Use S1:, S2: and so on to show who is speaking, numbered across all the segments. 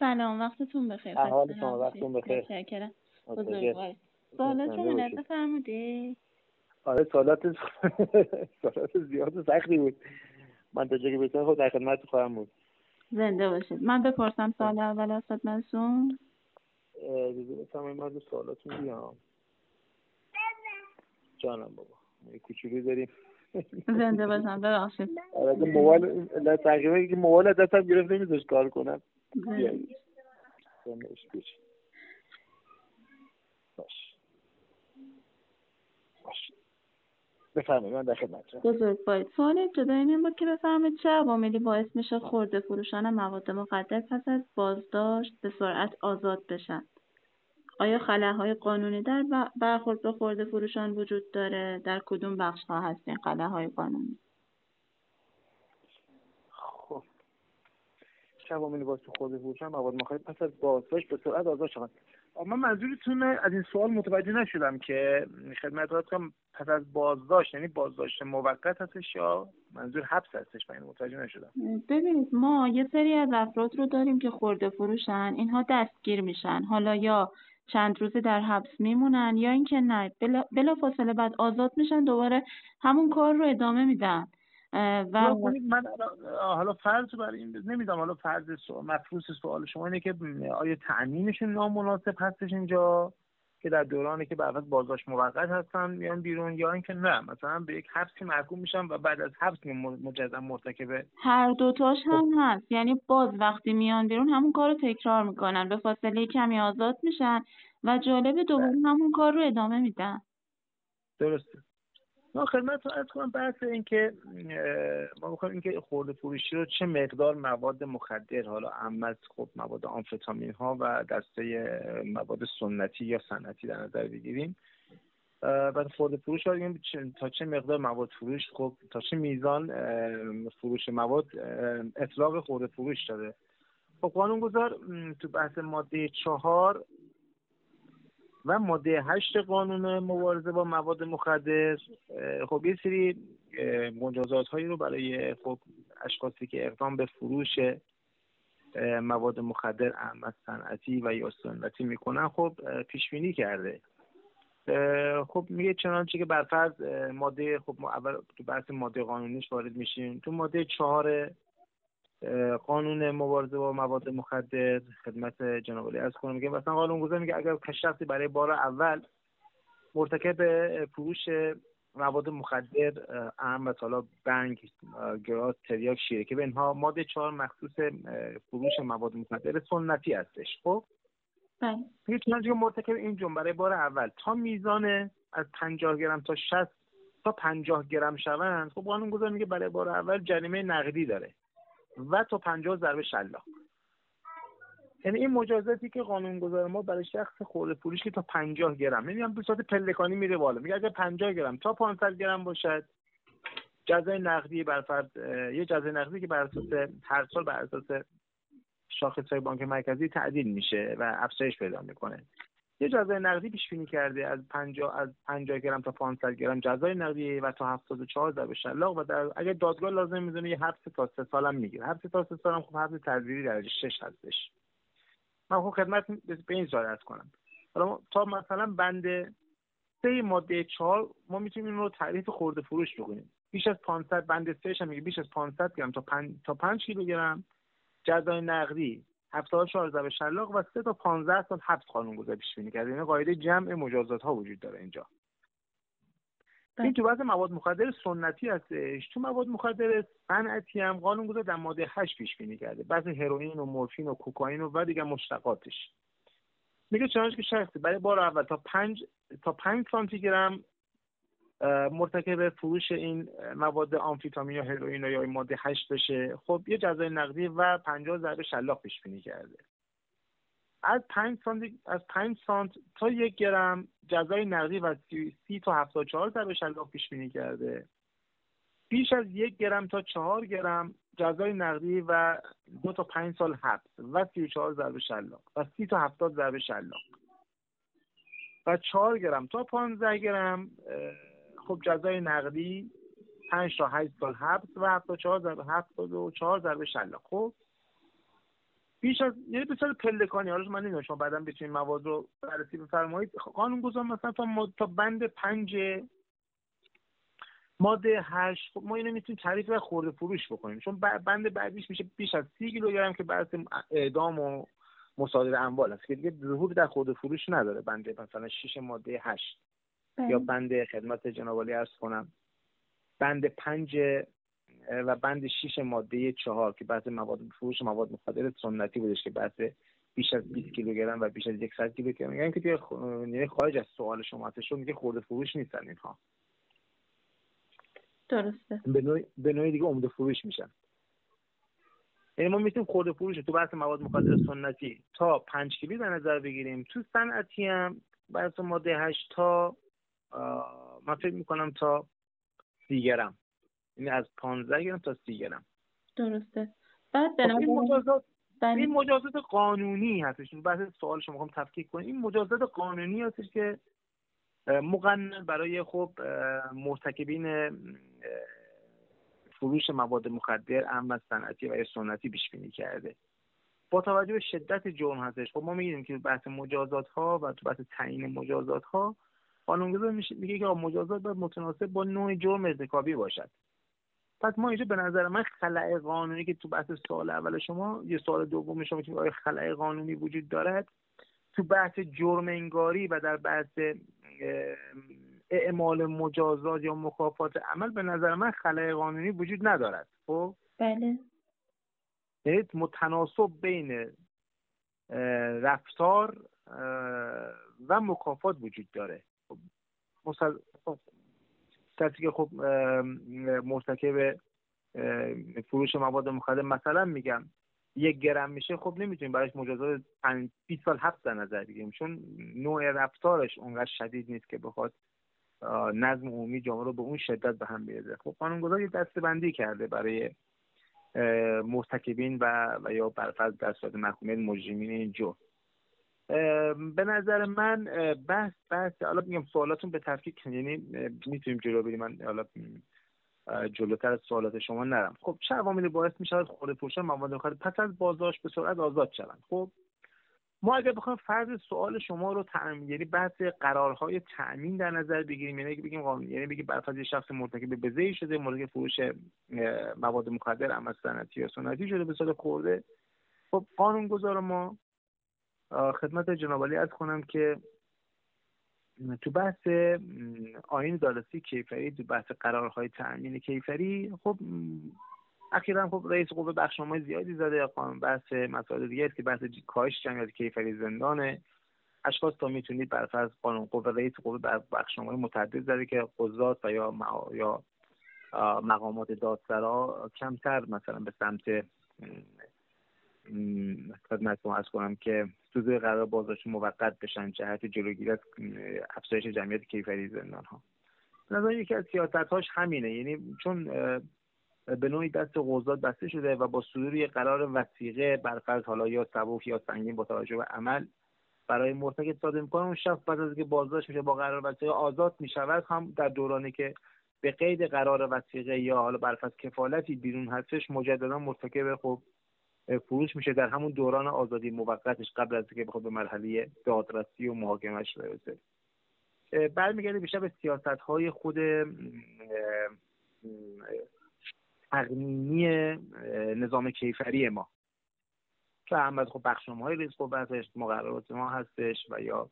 S1: سلام، وقتتون بخیر.
S2: احوال شما؟ وقتتون بخیر.
S1: متشکرم. بزرگوار. سوالاتون رو بفرمودید.
S2: آره سوالات زیاد و سختی بود. من تا جایی که بتونم خود در خدمت خواهم بود.
S1: زنده باشید. من بپرسم سوال اول استاد منصور؟
S2: بفرمایید. من از سوالاتون بیام. جانم بابا. یه کوچولو داریم.
S1: زنده باشم. ببخشید.
S2: آره موبایل تقریبا که موبایل دستم گرفت نمیذاش کار کنم. باش. بفرمایید من در خدمتتم.
S1: بزرگوار. سوال ابتدایی این بود که بفرمایید چه عواملی باعث میشه خرده فروشان مواد مخدر پس از بازداشت به سرعت آزاد بشن؟ آیا خلاهای قانونی در برخورد با خرده فروشان وجود داره؟ در کدوم بخش‌ها هستین خلاهای قانونی؟
S2: خب چه عواملی باعث خرده فروشان مواد مخدر پس از بازداشت به سرعت آزاد شدن؟ من منظورتون از این سوال متوجه نشدم که خدمتتون پس از بازداشت یعنی بازداشت موقت هستش یا منظور حبس هستش؟ من متوجه نشدم.
S1: ببینید ما یه سری از افراد رو داریم که خرده فروشن، اینها دستگیر میشن، حالا یا چند روزه در حبس میمونن یا اینکه نه بلا فاصله بعد آزاد میشن دوباره همون کار رو ادامه میدن. و
S2: من حالا فرض بر این نمیدونم، حالا فرض مفروض سوال شما اینه که آیا تأمینشون نامناسب هستش اینجا که در دورانی که بعد از بازداشت موقت هستن میان بیرون، یا اینکه نه مثلا به یک حبسی محکوم میشن و بعد از حبس مجددا مرتکب
S1: هر دوتاش هم هست. یعنی باز وقتی میان بیرون همون کار رو تکرار میکنن، به فاصله کمی آزاد میشن و جالب دوباره همون کار رو ادامه میدن.
S2: درسته. ما خدمتتون عرض کنم بحث این که ما می‌خوایم این که خرده فروشی رو چه مقدار مواد مخدر، حالا عام از خب مواد آمفتامین ها و دسته مواد سنتی یا صنعتی در نظر بگیریم. بعد خرده فروش رو تا چه مقدار مواد فروش، خب تا چه میزان فروش مواد اطلاق خرده فروش داره. خب قانونگذار تو بحث ماده 4 و ماده 8 قانون مبارزه با مواد مخدر خب یه سری مجازات هایی رو برای خب اشخاصی که اقدام به فروش مواد مخدر عام صنعتی و یا سنتی میکنن خب پیش بینی کرده. خب میگه چنانچه که بر فرض ماده، خب ما اول تو بحث ماده قانونیش وارد میشیم. تو ماده 4 قانون مبارزه با مواد مخدر خدمت جناب علی عرض کنم، میگه مثلا قانونگذار میگه اگر شخصی برای بار اول مرتکب فروش مواد مخدر اهم و حالا بنگ، گراس، تریاک، شیره که به اینها ماده 4 مخصوص فروش مواد مخدر سنتی هستش. خب میگه چنانچه که مرتکب این جرم برای بار اول تا میزان از 50 گرم تا 60 تا 50 گرم شوند، خب قانونگذار میگه برای بار اول جریمه نقدی داره و تا 50 ضرب شلاق. یعنی این مجازاتی که قانونگذار ما برای شخص خرده فروشی که تا 50 گرم، نمیدونم به صورت پلکانی میره بالا، میگه اگر 50 گرم تا 500 گرم باشد جزای نقدی بر فرض یه جزای نقدی که بر اساس هر سال بر اساس شاخص‌های بانک مرکزی تعدیل میشه و افزایش پیدا میکنه. یه جزای نقدی پیش بینی کرده از 50 گرم تا 500 گرم جزای نقدی و تا 74 ضرب شلاق و در اگر دادگاه لازم میدونه یه حبس تا 3 سال هم میگیره. حبس تا 3 سال هم خب حبس تدریجی درجه 6 هستش. من خب خدمت به این سوال عرض کنم. حالا تا مثلا بند 3 ماده 4 ما میتونیم این رو تعریف خرده فروش بکنیم. بیش از 500 بند 3 هم میگه بیش از 500 گرم تا 5 کیلوگرم جزای نقدی 74 ضرب شلاق و 3 تا 15 سال حبس قانونگذار پیش بینی کرده. یعنی قاعده جمع مجازات ها وجود داره اینجا. این تو بحث مواد مخدر سنتی هستش. تو مواد مخدر صنعتی هم قانونگذار در ماده 8 پیش بینی کرده. بحث هروئین و مورفین و کوکائین و دیگه مشتقاتش. میگه چنانچه که شخصی برای بار اول تا 5 سانتی گرم مرتکب فروش این مواد آمفتامین یا هروئین یا ماده 8 بشه، خب یه جزای نقدی و 50 ضرب شلاق پیش بینی کرده. از 5 سانت تا 1 گرم جزای نقدی و 30 تا 74 ضرب شلاق پیش بینی کرده. بیش از 1 گرم تا 4 گرم جزای نقدی و 2 تا 5 سال حبس و 34 ضرب شلاق و 30 تا 70 ضرب شلاق. و 4 گرم تا 15 گرم خب جزای نقدی 5 تا 8 سال حبس و 74 ضرب شلاق. خب بیش از یعنی به صورت پلکانی، حالا من نمیدونم شما بعداً بتونید مواد رو بررسی بفرمایید. قانونگذار مثلا تا بند 5 ماده 8 خب ما اینو میتونیم تعریف و خرده فروش بکنیم، چون بند بعدیش میشه بیش از 30 کیلوگرم که بحث اعدام و مصادره اموال است که دیگه ظهور در خرده فروش نداره. بند مثلا 6 ماده 8 یا بند خدمت جناب عالی عرض کنم بند 5 و بند 6 ماده 4 که بحث مواد فروش مواد مخدر سنتی بودش که بحث بیش از 20 کیلوگرم و بیش از 100 کیلوگرم، یعنی که دیگه خارج از سوال شما هستش، میگه خرده فروش نیستن اینها.
S1: درسته.
S2: به نوعی دیگه عمده فروش میشن. یعنی ما میتونیم خرده فروش تو بحث مواد مخدر سنتی تا 5 کیلو در نظر بگیریم، تو صنعتی هم بحث ماده 8 تا من فکر میکنم تا 30 گرم، یعنی از 15 گرم تا 30 گرم.
S1: درسته. بعد
S2: این مجازات قانونی هستش. بحث سوال شما میخوام تفکیک کنیم. این مجازات قانونی هستش که مقنن برای خب مرتکبین فروش مواد مخدر اما صنعتی و سنتی پیش بینی کرده. با توجه به شدت جرم هستش. خب ما میگیم که بحث مجازات ها و تو بحث تعیین مجازات ها قانونگذار میگه که مجازات باید متناسب با نوع جرم ارتکابی باشد. پس ما اینجا به نظر من خلأ قانونی که تو بحث سوال اول شما، یه سوال دوم شما که آیا خلأ قانونی وجود دارد تو بحث جرم انگاری و در بحث اعمال مجازات یا مکافات عمل، به نظر من خلأ قانونی وجود ندارد. خب
S1: بله.
S2: یعنی متناسب بین رفتار و مکافات وجود داره. کسی که خب مرتکب فروش مواد مخدر مثلا میگم 1 گرم میشه، خب نمیتونیم براش مجازات 20 سال حبس در نظر بگیریم، چون نوع رفتارش اونقدر شدید نیست که بخواد نظم عمومی جامعه رو به اون شدت به هم بریزه. خب قانونگذار یه دسته‌بندی کرده برای مرتکبین و یا برفرض در صورت محکومیت مجرمین این جرم. به نظر من بحث حالا میگم سوالاتون به تفکیک، یعنی میتونیم جلو بریم، من حالا جلوتر از سوالات شما نرم. خب چه عواملی باعث میشه خرده فروشان مواد مخدر پس از بازداشت به سرعت آزاد شوند؟ خب ما اگر بخوایم فرض سوال شما رو یعنی بحث قرارهای تأمین در نظر بگیریم، یعنی بگیم قانون، یعنی بگیم برفرض یه شخص مرتکب بزهی شده مورد فروش مواد مخدر اما صنعتی یا سنتی شده به صورت خرده، خب قانونگذار ما خدمت جناب عالی عرض کنم که تو بحث آیین عدالتی کیفری، تو بحث قرارهای تأمین کیفری، خب اخیراً خب رئیس قوه بخشنامه‌های زیادی زده. بحث مسائل دیگه است که بحث کاهش جمعیت کیفری زندانه. اشخاص تا میتونید برفرض قانون قوه رئیس قوه بخشنامه‌های متعدد زده که قضات و یا مقامات دادسرا کمتر مثلا به سمت خدمتتون عرض کنم که سوزه قرار بازداشت موقت بشن جهت جلوگیری از افزایش جمعیت کیفری زندان ها. نظر یکی از سیاست‌هاش همینه، یعنی چون به نوعی دست قضات بسته شده و با صدور یک قرار وثیقه برفرض حالا یا سبک یا سنگین با توجه به عمل برای مرتکب صادر می‌کنه، اون شخص بعد از اینکه بازداشت میشه با قرار وثیقه آزاد میشود، هم در دورانی که به قید قرار وثیقه یا حالا برفرض کفالتی بیرون هستش مجددا مرتکب خب فروش میشه در همون دوران آزادی موقتش قبل از اینکه بخواد به مرحله دادرسی و محاکمه‌اش برسه. برمیگرده بیشتر به سیاست‌های خود تقنینی نظام کیفری ما که هم خب بخشنامه‌های رئیس قوه هستش، مقررات ما هستش و یا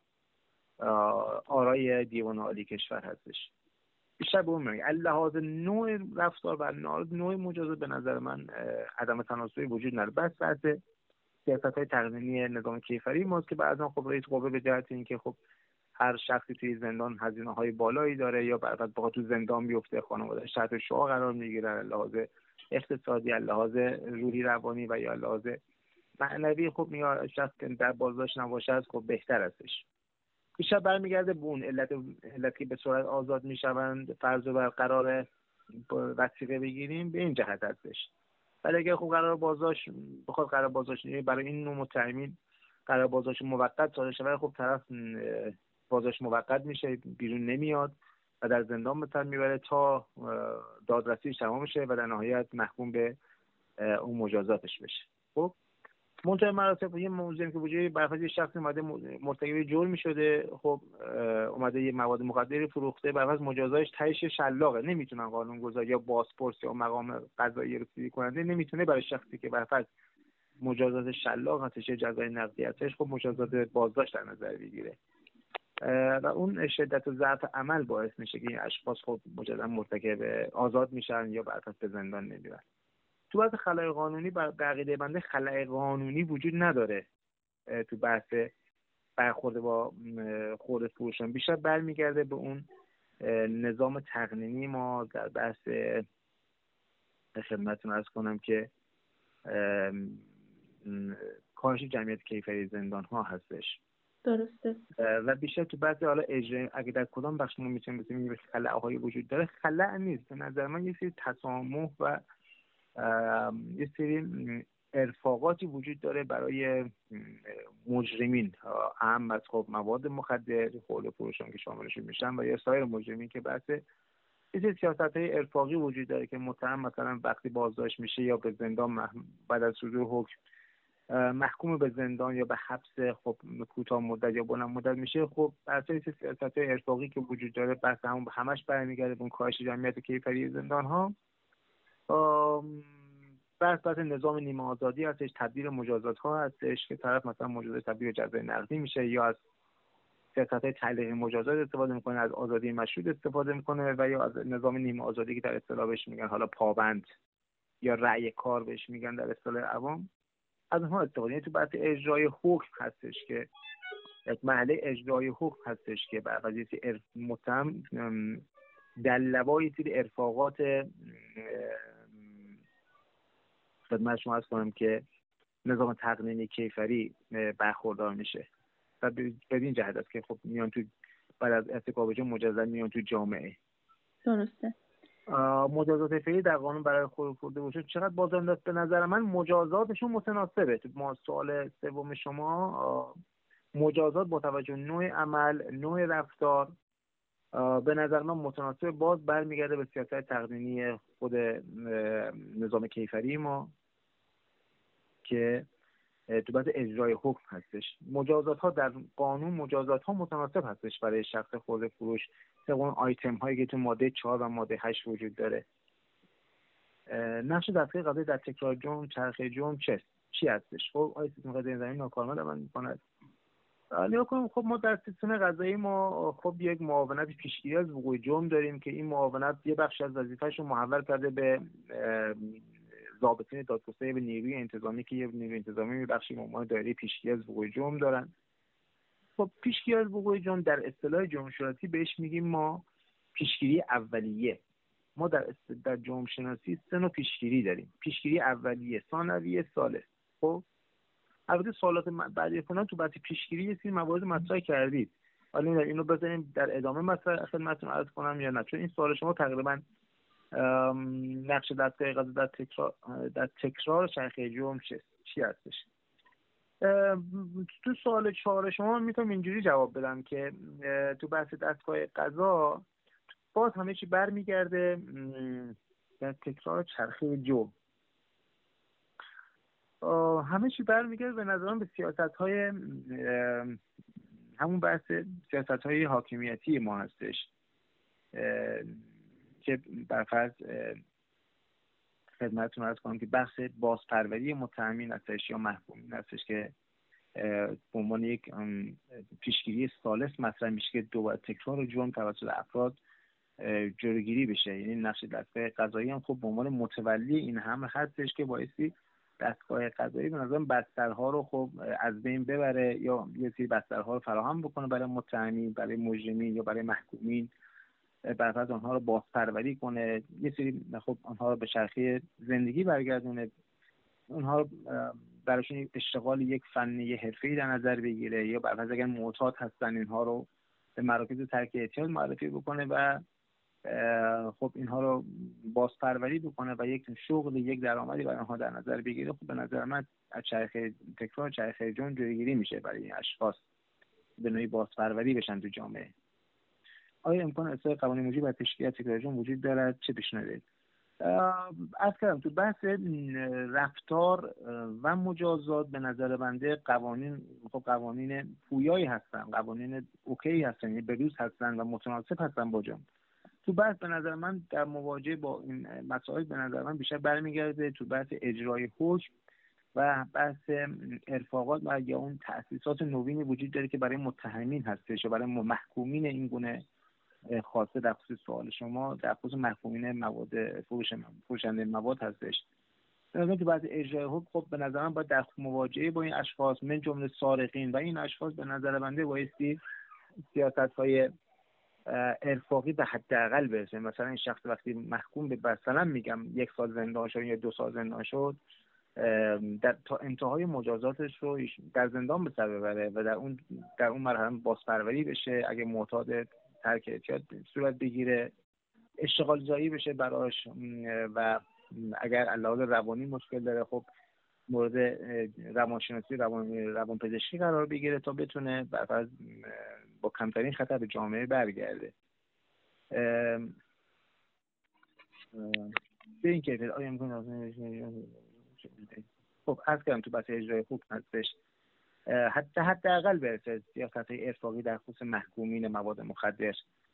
S2: آرای دیوان عالی کشور هستش. بیشتر به اون میگه لحاظ نوع رفتار و نوع مجازات به نظر من عدم تناسبی وجود نداره. بحث سیاست‌های تقنینی نظام کیفری ماست که بعضا خب رئیس قوه به جهت اینکه خب هر شخصی توی زندان هزینه‌های بالایی داره یا بعد بخواد تو زندان بیفته، خانواده‌اش تحت شعاع قرار میگیرن، لحاظ اقتصادی، لحاظ روحی روانی و یا لحاظ معنوی خب میاد شخص که در بازداشت نباشه خب بهتر هستش. بیشتر برمیگرده به اون علتی به سرعت آزاد میشوند فرض بر قرار وثیقه بگیریم به این جهت هستش. ولی اگر خب قرار بازداشت بخواد قرار بازداشت برای این نوع متهمین قرار بازداشت موقت صادر شه، خب طرف بازداشت موقت میشه، بیرون نمیاد و در زندان به سر میبره تا دادرسیش تمام شه و در نهایت محکوم به اون مجازاتش بشه. خب منتهی مراتب یه موضوعی که وجودی برای شخص اومده مرتکب جرمی شده، خب اومده یه مواد مخدری فروخته، برای مجازاتش تهش شلاقه، نمیتونن قانونگذار یا بازپرس یا مقام قضایی رسیدگی کننده نمیتونه برای شخصی که برای مجازات شلاق هستش، جزای نقدی هستش، خب مجازات بازداشت در نظر بگیره و اون شدت و ضعف عمل باعث میشه که این اشخاص خب مجددا مرتکب آزاد میشن یا برعکس به زندان نمیرن. تو بحث خلأ قانونی به عقیده بنده خلأ قانونی وجود نداره تو بحث برخورد با خرده فروشان، بیشتر برمیگرده به اون نظام تقنینی ما در بحث خدمتتون عرض کنم که کاهش جمعیت کیفری زندان ها هستش.
S1: درسته.
S2: و بیشتر تو بحث حالا اجرا، اگه در کدام بخش ما میتونیم بگیم خلأهای وجود داره، خلأ نیست به نظر من، یه سری تسامح و یه سری ارفاقاتی وجود داره برای مجرمین، اهم از خب مواد مخدر، خرده فروشان که شاملشون میشن و یا سایر مجرمین که بحث یه سری سیاست‌های ارفاقی وجود داره که متهم مثلا وقتی بازداشت میشه یا به زندان بعد از صدور حکم محکوم به زندان یا به حبس خب کوتاه مدت یا بلند مدت میشه، خب اساس سیاست‌های ارفاقی که وجود داره بحث همش برمیگرده به اون کاهش جمعیت کیفری زندان‌ها. بحث نظام نیمه آزادی هستش، تبدیل مجازات‌ها هستش که طرف مثلا مجازات تبدیل به جزای نقدی میشه یا از سیاست‌های تعلیق مجازات استفاده میکنه، از آزادی مشروط استفاده میکنه و یا از نظام نیمه آزادی که در اصطلاح بهش میگن حالا پابند یا رأی کار بهش میگن در اصطلاح عوام، از اونها استفاده. یعنی تو بحث اجرای حکم هستش که یک مرحله اجرای حکم هستش که بر قضیه متهم در لوای سری ارفاقات خدمت شما عرض کنم که نظام تقنینی کیفری برخوردار میشه و به این جهت است که خب میان تو بعد از ارتکاب جرم مجازات میان تو جامعه.
S1: درسته.
S2: مجازات فعلی در قانون برای خرده باشه چقدر بازنده؟ به نظر من مجازاتشون متناسبه. تو ما سوال سوم شما مجازات با توجه نوع عمل، نوع رفتار به نظر من متناسب، باز برمیگرده به سیاست تقنینی خود نظام کیفری ما که تو بحث اجرای حکم هستش. مجازات ها در قانون مجازات ها متناسب هستش برای شخص خرده فروش طبق اون آیتم هایی که تو ماده 4 و ماده 8 وجود داره. نقش دستگاه قضایی در تکرار جرم، چرخه جرم چی هستش؟ خب آیه سیستم قضایی زمین ناکارآمد عمل می‌کند. نگاه کنیم خب ما در سیستم قضایی ما خب یک معاونت پیشگیری از وقوع جرم داریم که این معاونت یه بخش از وظیفه‌اش رو محول کرده به ضابطین دادگستری و نیروی انتظامی که یه نیروی انتظامی بخشی به عنوان دایره پیشگیری از وقوع جرم دارن. خب پیشگیری از وقوع جرم در اصطلاح جرم شناسی بهش میگیم ما پیشگیری اولیه. ما در جرم شناسی 3 نوع پیشگیری داریم: پیشگیری اولیه، ثانویه، ثالث. خب البته سوالات بعدی کنن تو بحث پیشگیری یه سری موارد مطرح کردید، حالا اینو بذاریم در ادامه مثلا خدمتتون عرض کنم یا نه، چون این سوال شما تقریبا نقش دستگاه قضایی در تکرار چرخه جرم چی هستش. تو سوال 4 شما میتونم اینجوری جواب بدم که تو بحث دستگاه قضا باز همه چی برمیگرده در تکرار چرخه جرم. همه چی برمیگرده به نظرم به سیاست‌های همون بحث سیاست‌های حاکمیتی ما هستش که برفرض خدمتتون عرض کنم که بحث بازپروری متهمین هستش یا محکومین هستش که به عنوان یک پیشگیری ثالث مطرح میشه که دوباره تکرار جرم توسط افراد جلوگیری بشه. یعنی نقش دستگاه قضایی هم خب به عنوان متولی این هم هستش که بایستی دستگاه قضایی به نظرم بسترها رو خب از بین ببره یا یه سری بسترها رو فراهم بکنه برای متهمین، برای مجرمین یا برای محکومین، بعد آنها رو بازپروری کنه، یه سری خب آنها رو به چرخه زندگی برگردونه، اونها رو براشون اشتغال یک فنی حرفه‌ای در نظر بگیره یا بعد اگر معتاد هستن اینها رو به مراکز ترک اعتیاد معرفی بکنه و خب اینها رو بازپروری بکنه و یک شغل، یک درآمدی برای آنها در نظر بگیره. خب به نظر من از چرخه تکرار چرخه جرم جلوگیری میشه برای این اشخاص به نوعی بازپروری بشن تو جامعه. آیا امکان اصلاح قوانین موجب بر پیشگیری از تکرار جرم وجود دارد؟ چه پیشنهادی؟ از کردم تو بحث رفتار و مجازات به نظر بنده قوانین پویایی هستن، قوانین اوکی هستن، یعنی بروز هستن و متناسب هستن با جامعه. تو بحث به نظر من در مواجهه با این مسائل به نظر من بیشتر برمیگرده تو بحث اجرای حکم و بحث ارفاقات و یا اون تأسیسات نوینی وجود داره که برای متهمین هستش و برای محکومین این گونه خاصه در خصوص سوال شما در خصوص محکومین مواد فروشنده مواد هستش. مثلا تو بعضی اجرای حکم خب به نظر من باید در مواجهه با این اشخاص من جمله سارقین و این اشخاص به نظر بنده بایستی سیاست‌های ارفاقی به حداقل برسه. مثلا این شخص وقتی محکوم به مثلا میگم 1 سال زندان شد یا 2 سال زندان شد، تا انتهای مجازاتش رو در زندان به سر ببره و در اون مرحله بازپروری بشه، اگه معتاد ترک اعتیاد صورت بگیره اشتغال زایی بشه براش و اگر علاوه روانی مشکل داره خب مورد روانشناسی روانپزشکی قرار بگیره تا بتونه با کمترین خطر به جامعه برگرده. به این کیفیت آیا میکنه خب عرض کردم تو بحث اجرای حکم هستش حداقل برسه سیاست‌های ارفاقی در خصوص محکومین مواد مخدر.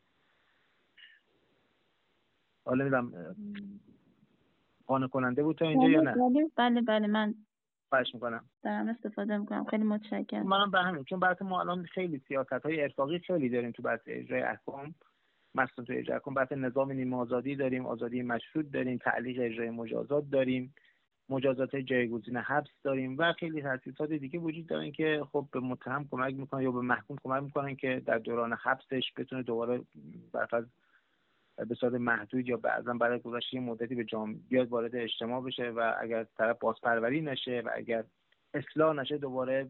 S2: حالا میدم قانع کننده بود تا اینجا یا نه؟
S1: بله من
S2: خواهش میکنم
S1: دارم استفاده میکنم. خیلی متشکرم.
S2: منم به همین، چون بحث ما الان خیلی سیاست‌های ارفاقی خیلی داریم تو بحث اجرای احکام، مثلا تو اجرای احکام بحث نظام نیمه آزادی داریم، آزادی مشروط داریم، تعلیق اجرای مجازات داریم، مجازات جایگزین حبس داریم و خیلی تأسیسات دیگه وجود دارن که خب به متهم کمک میکنن یا به محکوم کمک میکنن که در دوران حبسش بتونه دوباره برفض به صورت محدود یا بعضا برای گذشته مدتی به جامعه بیاد وارد اجتماع بشه و اگر طرف بازپروری نشه و اگر اصلاح نشه دوباره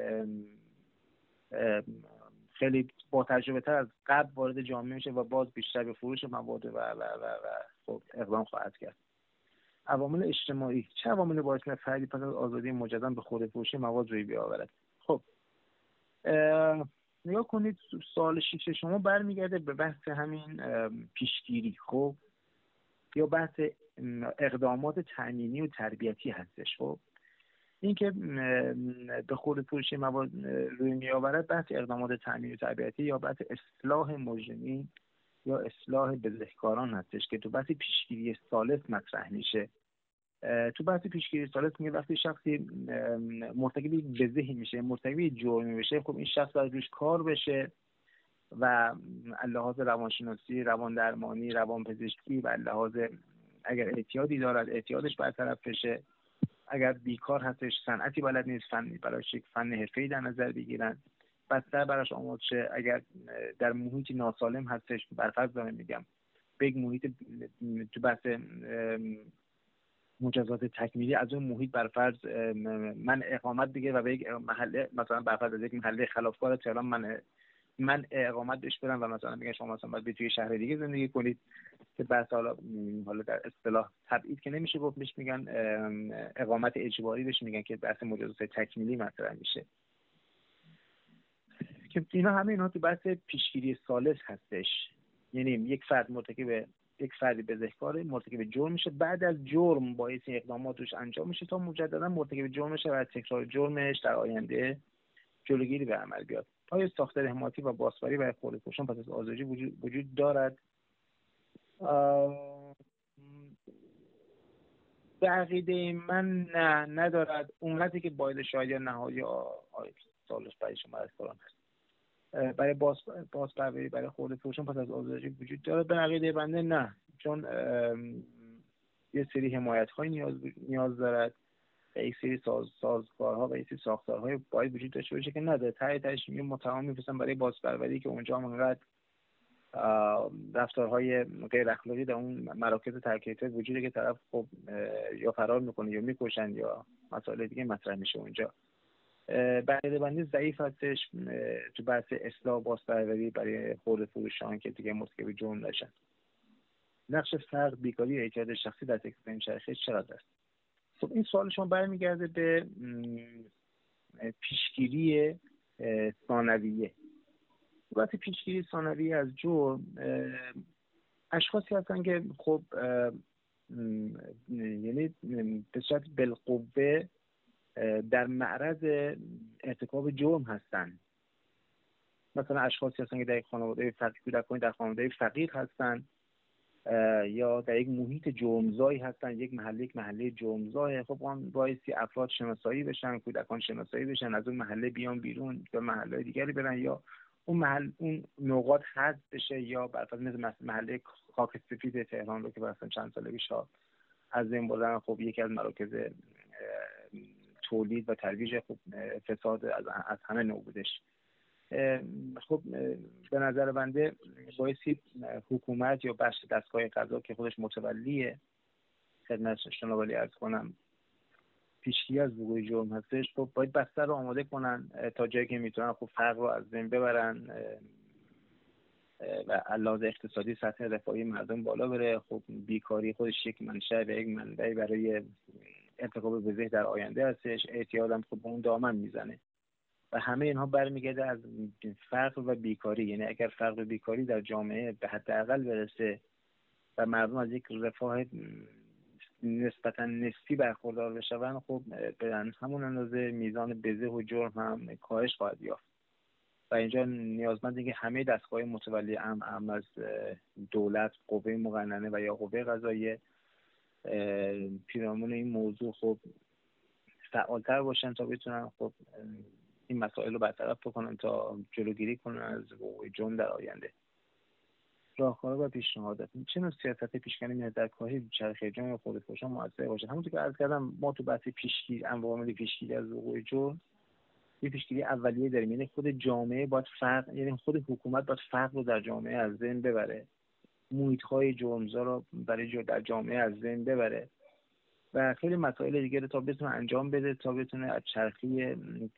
S2: خیلی با تجربه تر از قبل وارد جامعه میشه و باز بیشتر به فروش مواد و خب اقدام خواهد کرد. عوامل اجتماعی، چه عواملی باعث میشه فردی پس از آزادی مجدد به خود فروشی مواد روی بیاورد؟ خب نگاه کنید سوال 6 شما برمیگرده به بحث همین پیشگیری خب یا بحث اقدامات تأمینی و تربیتی هستش. خب این که به خود فروشی مواد روی میآورد بحث اقدامات تأمینی و تربیتی یا بحث اصلاح مجرمین یا اصلاح بزهکاران هستش که تو بحث پیشگیری ثالث مطرح میشه. تو بحث پیشگیری ثالث میگه وقتی شخصی مرتکب بزهی میشه، مرتکب جرمی بشه، خب این شخص باید روش کار بشه و لحاظ روانشناسی، روان درمانی، روان پزشکی و لحاظ اگر اعتیادی دارد اعتیادش برطرف بشه، اگر بیکار هستش صنعتی بلد نیست براش یک فن حرفه‌ای در نظر بگیرن بستر براش آماده شه، اگر در محیطی ناسالم هستش برفرض دارم میگم به یک محیط تو بحث مجازات تکمیلی از اون محیط برفرض من اقامت بگیره و به یک محله مثلا برفرض از یک محله خلافکار تهران من اقامت بهش بدم و مثلا میگن شما مثلا باید توی شهر دیگه زندگی کنید که بحث حالا در اصطلاح تبعید که نمیشه گفت، بهش میگن اقامت اجباری، بهش میگن که بحث مجازات تکمیلی مطرح میشه که اینا تو بحث پیشگیری ثالث هستش. یعنی یک فردی بزهکاره مرتکب جرم میشه، بعد از جرم باعث اقدامات روش انجام میشه تا مجددا مرتکب جرم بشه و تکرار جرمش در آینده جلوگیری به عمل بیاد. آیا ساختار حمایتی و بازپروری برای خود فروشان پس از آزادی وجود دارد؟ به عقیده من نه، ندارد. اونقدری که باید شاید یا نهایی سالش برای شما از قرآن هست. برای بازپروری برای خود فروشان پس از آزادی وجود دارد؟ به عقیده بنده نه، چون یه سری حمایت‌های نیاز دارد و یک سری سازگارها و یک سری ساختارهای باید وجود داشته باشه که نداره. تهش یه متهم می‌فرستن برای بازپروری که اونجا هم انقدر رفتارهای غیر اخلاقی در اون مراکز ترک وجوده که طرف خب یا فرار میکنه یا میکشن یا مسائل دیگه مطرح میشه اونجا. بقیه بندی ضعیف هستش تو بحث اصلاح بازپروری برای خود فروشان که دیگه مرتکب جرم نشن. نقش فقر، بیکاری و اعتیاد شخصی در تکسیم چرخه چقدر است؟ خب این سوال شما برمیگرده به پیشگیری ثانویه. وقتی پیشگیری ثانویه از جرم، اشخاصی هستن که خب یعنی به صورت بالقوه در معرض ارتکاب جرم هستن. مثلا اشخاصی هستن که در یک خانواده فقیر، در خانواده فقیر هستن یا در یک محیط جرمزایی هستن، یک محله جرمزاه. خب اون بایستی افراد شناسایی بشن، کودکان شناسایی بشن، از اون محله بیان بیرون و محله دیگری برن، یا اون نقاط حذف بشه، یا برفرض مثل محله خاک سفید تهران رو که مثلا چند سال پیش از این بردن. خب یکی از مراکز تولید و ترویج خب فساد از همه نوع بودش. خب به نظر بنده بایستی حکومت یا بخش دستگاه قضا که خودش متولی خدمت شما ولی عرض کنم پیشگیری از وقوع جرم هستش، خب باید بستر رو آماده کنن تا جایی که میتونن خب فقر رو از بین ببرن و علاوه اقتصادی سطح رفاهی مردم بالا بره. خب بیکاری خودش یک منشأ و یک منبعی برای ارتکاب بزه در آینده هستش. اعتیادم خب به اون دامن میزنه و همه اینها برمیگرده از فقر و بیکاری. یعنی اگر فقر و بیکاری در جامعه به حداقل برسه و مردم از یک رفاه نسبتا نسبی برخوردار بشن، خب به همون اندازه میزان بزه و جرم هم کاهش خواهد یافت. و اینجا نیازمنده که همه دستگاه متولی امر از دولت، قوه مقننه و یا قوه قضاییه پیرامون این موضوع خب فعالتر باشن تا بتونن خب این مسائل رو برطرف بکنن تا جلوگیری کنن از وقوع جرم در آینده. راهکارها و پیشنهادات چه نوع سیاست پیشگیری میاد در کاهش چرخه جرم خودفروشان موثر باشه؟ همونطور که عرض کردم ما تو بحث پیشگیری عوامل پیشگیری از وقوع جرم یه پیشگیری اولیه داریم. یعنی خود جامعه باید یعنی خود حکومت باید فقر رو در جامعه از بین ببره، محیط‌های جرمزا رو در جامعه از بین ببره و خیلی مسائل دیگه رو تا بتونه انجام بده، تا بتونه از چرخه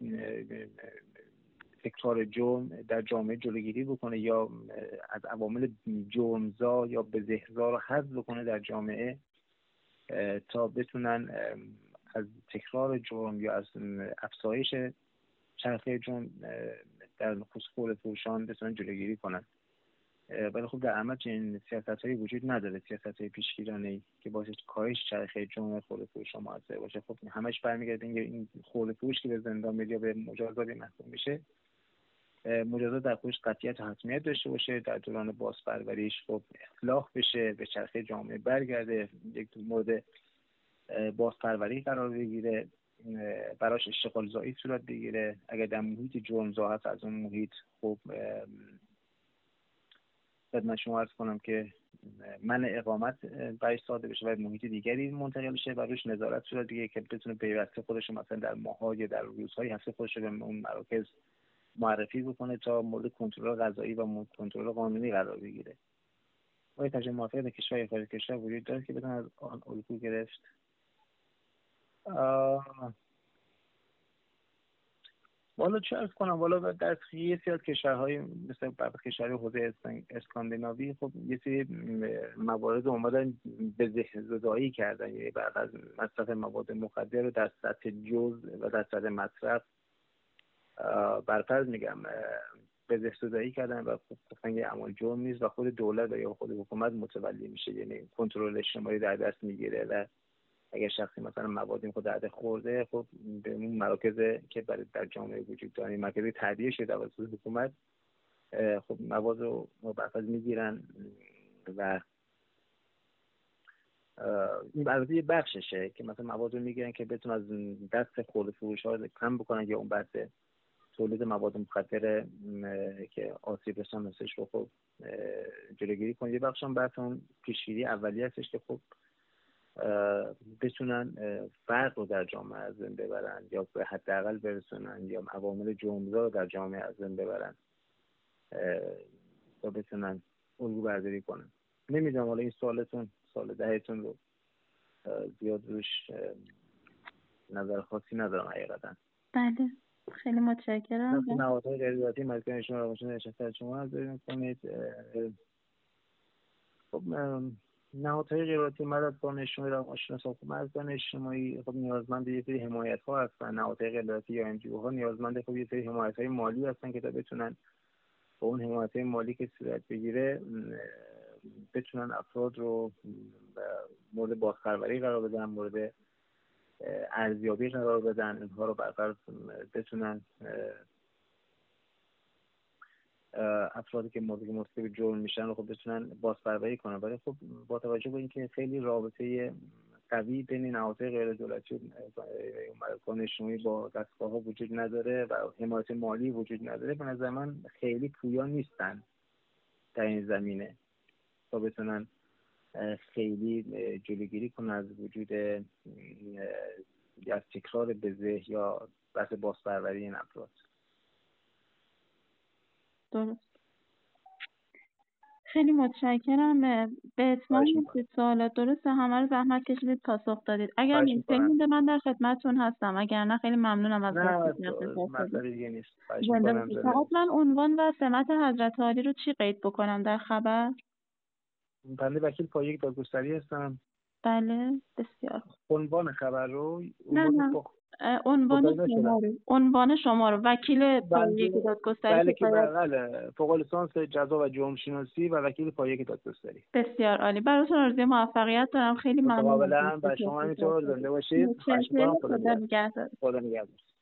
S2: تکرار جرم در جامعه جلوگیری بکنه یا از عوامل جرمزا یا بزهزا رو حذف بکنه در جامعه تا بتونن از تکرار جرم یا از افزایش چرخه جرم در خصوص خودفروشان بتونن جلوگیری کنن. ولی خب در عمل چنین سیاست‌هایی وجود نداره، سیاست‌های پیشگیرانه‌ای که باعث کاهش چرخه جرم خودفروشان موثر باشه. خب همش برمیگرده این خودفروش که به زندان میره یا به مجازات محکوم میشه، مجازات در خودش قطعیت و حتمیت داشته باشه، در دوران بازپروریش خب اصلاح بشه، به چرخه جامعه برگرده، یک مورد بازپروری قرار بگیره، براش اشتغال زایی صورت بگیره. اگر در محیط جرمزا هست از اون محیط خب خدمت شما عرض کنم که منع اقامت برای صادر بشه و محیط دیگری منتقل بشه و روش نظارت صورت بگیره که بتونه پیوسته خودش مثلا در ماه‌ها یا در روزهای هفته خودش رو به اون مراکز معرفی بکنه تا مورد کنترل قضایی و کنترل قانونی قرار بگیره. آیا تجربه موافق در کشور خارج کشور وجود داره که بتونه از آن الگو گرفت؟ والا چه عرض کنم، والا در یه سری از کشورهای مثل کشورهای حوزه اسکاندیناوی خب یه سری موارد اومدن به ذهن‌زدایی کردن، یعنی بعد از مصرف مواد مخدر رو در سطح جزء و در سطح مصرف برفرض میگم به ذهن‌زدایی کردن و گفتن که اعمال جرم نیست و خود دولت یا خود حکومت متولی میشه، یعنی کنترل اجتماعی در دست میگیره و اگر شخصی مثلا موادی خود درد خورده خب به اون مراکز که در جامعه وجود داره، مرکز تهدیه شده توسط حکومت، خب مواد رو برفرض میگیرن و این البته یه بخششه که مثلا مواد رو میگیرن که بتون از دست خورده فروش ها کم بکنن یا اون بحث تولید مواد مخدر که آسیب رسان هستش رو خب جلوگیری کنن. یه بخش هم بحث اون پیشگیری اولیه هستش که خب بتونن فرق رو در جامعه از بین ببرن یا به حداقل برسونن یا عوامل جرمزا رو در جامعه از بین ببرن تا بتونن الگو برداری کنن. نمیدونم حالا این سال دهتون رو زیاد روش نظر خاصی ندارم حقیقتا.
S1: بله خیلی متشکرم.
S2: نهادهای غیردولتی مدرک شما روانشناسی نشسته شما از داریم کنید. خب نهادهای غیردولتی مددکار اجتماعی روانشناسی خب مددکار اجتماعی خب نیازمند یه سری حمایت‌ها هستن. نهادهای غیردولتی یا NGOها نیازمند خب یه سری حمایت‌های مالی هستن که تا بتونن با اون حمایت‌های مالی که صورت بگیره بتونن افراد رو مورد بازپروری قرار بدن، مورد ارزیابی قرار بدن، اینها رو برقرار بتونن افرادی که مرتکب جرم میشن رو خب بتونن بازپروری کنن. ولی خب با توجه به اینکه خیلی رابطه قوی بین نهادهای غیر دولتی و مراکز اجتماعی با دستگاه‌ها وجود نداره و حمایت مالی وجود نداره، به نظر من خیلی پویا نیستن در این زمینه تا بتونن خیلی جلوگیری کنن از وجود از تکرار بزه یا بحث بازپروری این افراد.
S1: درست. خیلی متشکرم. به اتمام سوالات درسته همه رو زحمت کشیدید پاسخ دادید. اگر نکته مونده من در خدمتتون هستم، اگر نه خیلی ممنونم از
S2: مسئله دیگه نیست.
S1: فقط من عنوان و سمت حضرت عالی رو چی قید بکنم در خبر؟
S2: بنده وکیل پایه دادگستری هستم.
S1: بله بسیار.
S2: عنوان خبر رو
S1: نه عنوان شما رو وکیل پایه دادگستری.
S2: بله فوق لیسانس جزا و جرم شناسی و وکیل پایه دادگستری.
S1: بسیار عالی. براتون آرزوی موفقیت دارم. خیلی ممنونم.
S2: مقابلا و شما همینطور زنده باشید.
S1: خدا نگهدار.